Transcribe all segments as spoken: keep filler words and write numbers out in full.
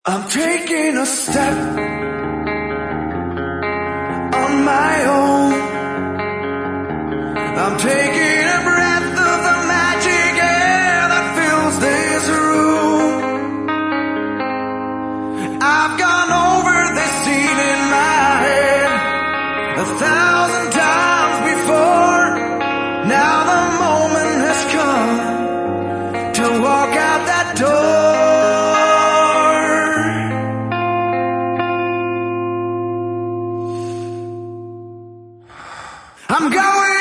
I'm taking a step on my own. I'm taking a breath of the magic air that fills this room. I've gone over this scene in my head a thousand times before. Now the moment has come to walk out that door. I'm going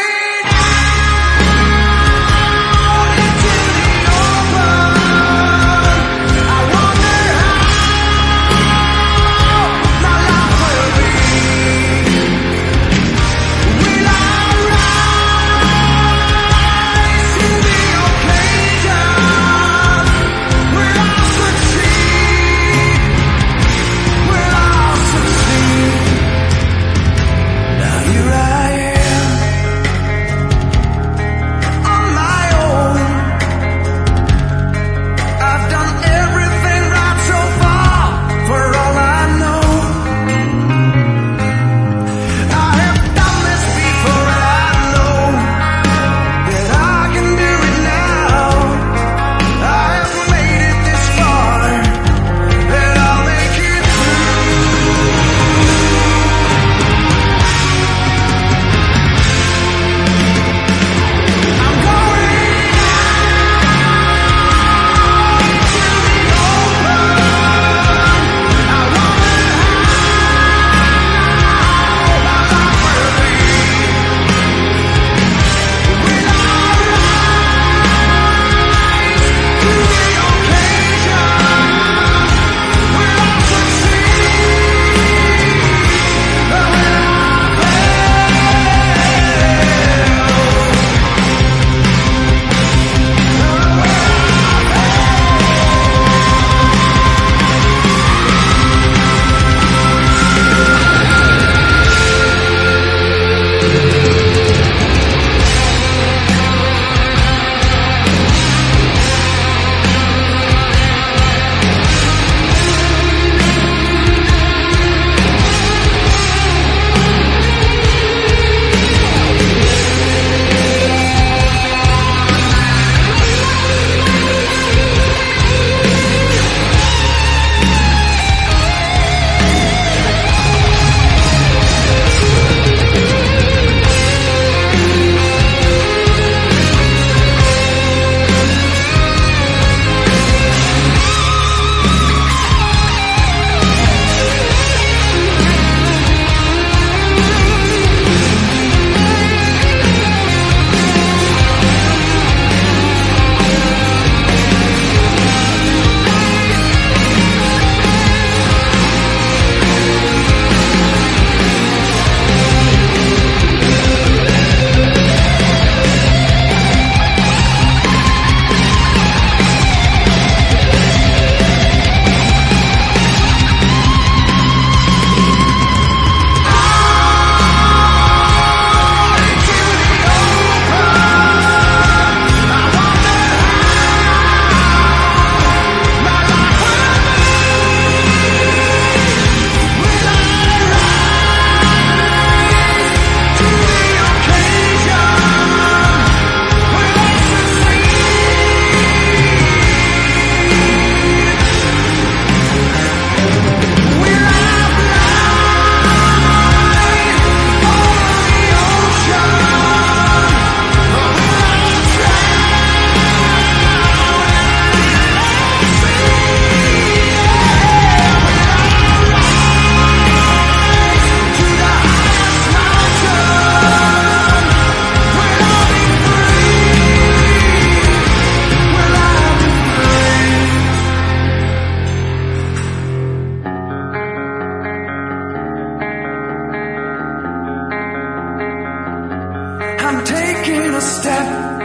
out into the open. I wonder how my life will be. Will I rise to the occasion? Will I succeed? Will I succeed? Now here I am. I'm taking a step